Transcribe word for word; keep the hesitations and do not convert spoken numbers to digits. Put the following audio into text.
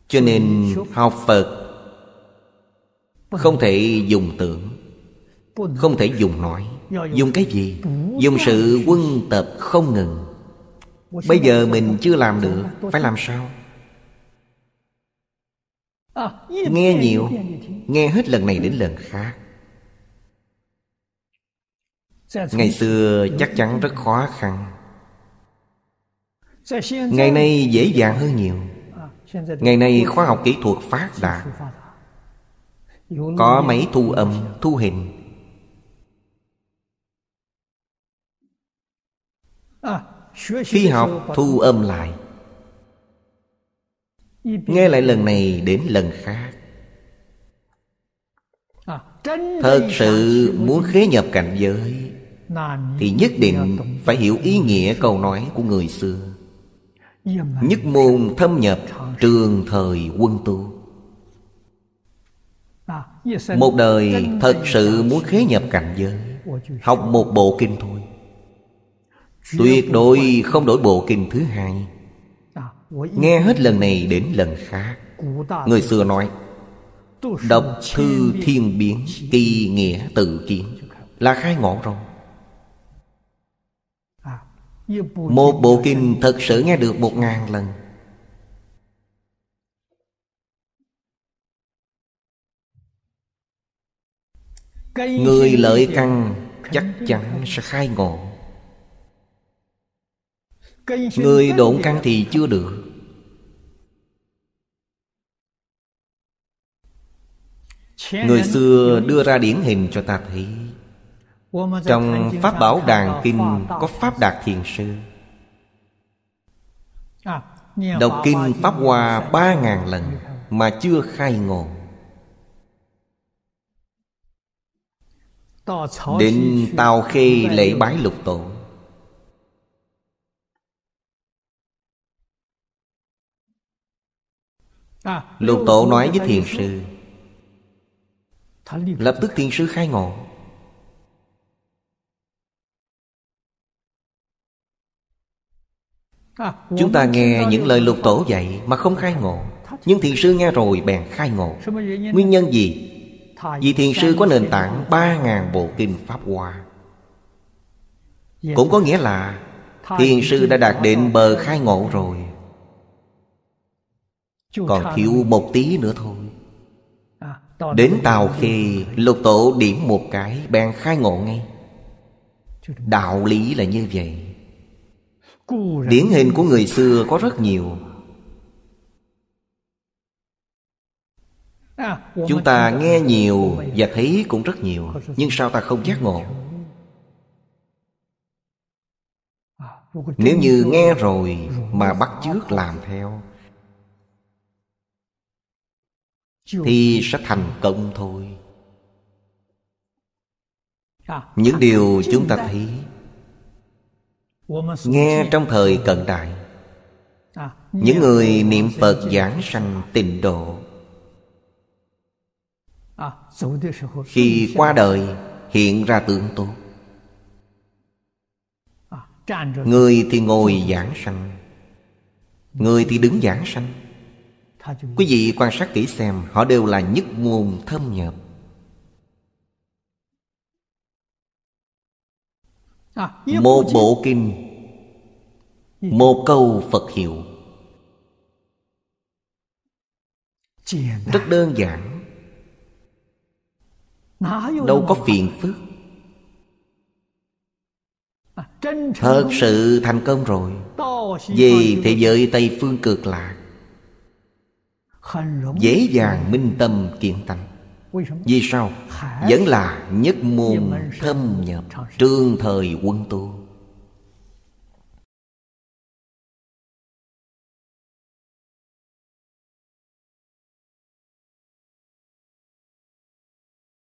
Cho nên học Phật không thể dùng tưởng, không thể dùng nói. Dùng cái gì? Dùng sự quân tập không ngừng. Bây giờ mình chưa làm được, phải làm sao? Nghe nhiều, nghe hết lần này đến lần khác. Ngày xưa chắc chắn rất khó khăn, ngày nay dễ dàng hơn nhiều. Ngày nay khoa học kỹ thuật phát đạt, có máy thu âm, thu hình. Phi học thu âm lại, nghe lại lần này đến lần khác. Thật sự muốn khế nhập cảnh giới thì nhất định phải hiểu ý nghĩa câu nói của người xưa: nhất môn thâm nhập, trường thời quân tu. Một đời thật sự muốn khế nhập cảnh giới, học một bộ kinh thôi, tuyệt đối không đổi bộ kinh thứ hai. Nghe hết lần này đến lần khác. Người xưa nói: đọc thư thiên biến, kỳ nghĩa tự kiến, là khai ngộ rồi. Một bộ kinh thật sự nghe được một ngàn lần. Người lợi căn chắc chắn sẽ khai ngộ. Người độn căn thì chưa được. Người xưa đưa ra điển hình cho ta thấy. Trong Pháp Bảo Đàn Kinh có Pháp Đạt Thiền Sư, đọc kinh Pháp Hoa ba ngàn lần mà chưa khai ngộ. Đến Tào Khê lễ bái Lục Tổ, Lục Tổ nói với Thiền Sư, lập tức Thiền Sư khai ngộ. Chúng ta nghe những lời Lục Tổ dạy mà không khai ngộ, nhưng Thiền Sư nghe rồi bèn khai ngộ. Nguyên nhân gì? Vì Thiền Sư có nền tảng ba ngàn bộ kinh Pháp Hoa. Cũng có nghĩa là Thiền Sư đã đạt đến bờ khai ngộ rồi, còn thiếu một tí nữa thôi. Đến Tào Khê, Lục Tổ điểm một cái bèn khai ngộ ngay. Đạo lý là như vậy. Điển hình của người xưa có rất nhiều. Chúng ta nghe nhiều và thấy cũng rất nhiều, nhưng sao ta không giác ngộ? Nếu như nghe rồi mà bắt chước làm theo thì sẽ thành công thôi. Những điều chúng ta thấy, nghe trong thời cận đại, những người niệm Phật giảng sanh tịnh độ, khi qua đời hiện ra tướng tốt. Người thì ngồi giảng sanh, người thì đứng giảng sanh. Quý vị quan sát kỹ xem, họ đều là nhất môn thâm nhập. Một bộ kinh, một câu Phật hiệu, rất đơn giản, đâu có phiền phức. Thật sự thành công rồi, về thế giới Tây Phương Cực Lạc, dễ dàng minh tâm kiện tánh. Vì sao? Vẫn là nhất môn thâm nhập, trường thời quân tu.